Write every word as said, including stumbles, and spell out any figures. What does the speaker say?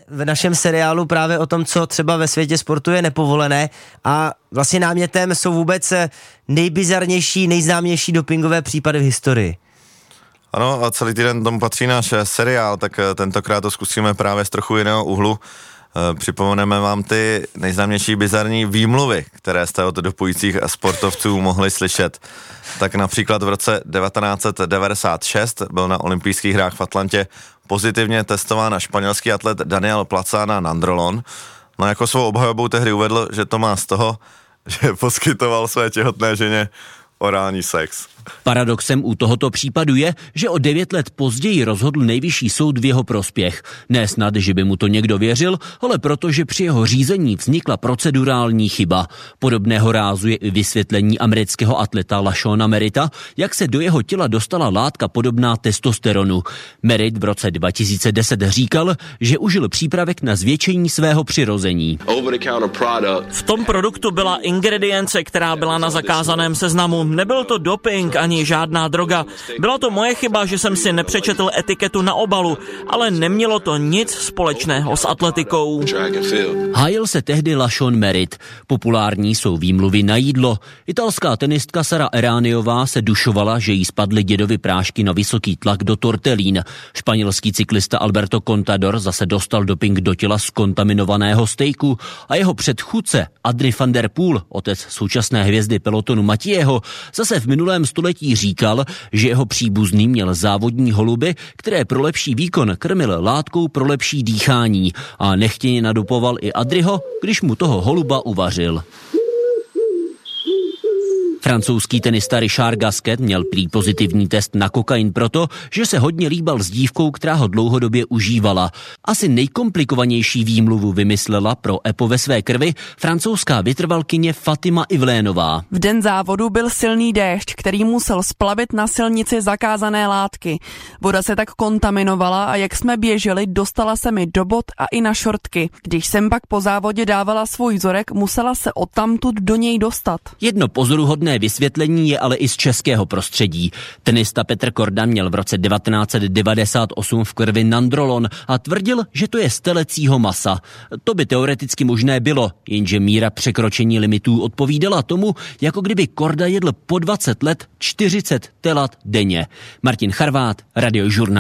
v našem seriálu právě o tom, co třeba ve světě sportu je nepovolené a vlastně námětem jsou vůbec nejbizarnější, nejznámější dopingové případy v historii. Ano, a celý týden tomu patří náš seriál, tak tentokrát to zkusíme právě z trochu jiného úhlu. Připomeneme vám ty nejznámější bizarní výmluvy, které jste od dopujících sportovců mohli slyšet. Tak například v roce devatenáct set devadesát šest byl na olympijských hrách v Atlantě pozitivně testován španělský atlet Daniel Plaza na nandrolon. No jako svou obhajobou tehdy uvedl, že to má z toho, že poskytoval své těhotné ženě orální sex. Paradoxem u tohoto případu je, že o devět let později rozhodl nejvyšší soud v jeho prospěch. Ne snad, že by mu to někdo věřil, ale protože při jeho řízení vznikla procedurální chyba. Podobného rázu je i vysvětlení amerického atleta LaShawna Merritta, jak se do jeho těla dostala látka podobná testosteronu. Merritt v roce dva tisíce deset říkal, že užil přípravek na zvětšení svého přirození. V tom produktu byla ingredience, která byla na zakázaném seznamu. Nebyl to doping ani žádná droga. Byla to moje chyba, že jsem si nepřečetl etiketu na obalu, ale nemělo to nic společného s atletikou. Hájil se tehdy LaShawn Merritt. Populární jsou výmluvy na jídlo. Italská tenistka Sara Erraniová se dušovala, že jí spadly dědovy prášky na vysoký tlak do tortelín. Španělský cyklista Alberto Contador zase dostal doping do těla z kontaminovaného stejku a jeho předchůdce Adri van der Poel, otec současné hvězdy pelotonu Mathieuho, zase v minulém století říkal, že jeho příbuzný měl závodní holuby, které pro lepší výkon krmil látkou pro lepší dýchání a nechtěně nadopoval i Adriho, když mu toho holuba uvařil. Francouzský tenista Richard Gasquet měl prý pozitivní test na kokain proto, že se hodně líbal s dívkou, která ho dlouhodobě užívala. Asi nejkomplikovanější výmluvu vymyslela pro EPO ve své krvi francouzská vytrvalkyně Fatima Ivlénová. V den závodu byl silný déšť, který musel splavit na silnici zakázané látky. Voda se tak kontaminovala a jak jsme běželi, dostala se mi do bot a i na šortky. Když jsem pak po závodě dávala svůj vzorek, musela se odtamtud do něj dostat. Jedno pozoruhodné vysvětlení je ale i z českého prostředí. Tenista Petr Korda měl v roce devatenáct set devadesát osm v krvi nandrolon a tvrdil, že to je z telecího masa. To by teoreticky možné bylo, jenže míra překročení limitů odpovídala tomu, jako kdyby Korda jedl po dvacet let čtyřicet telat denně. Martin Charvát, Radiožurnál.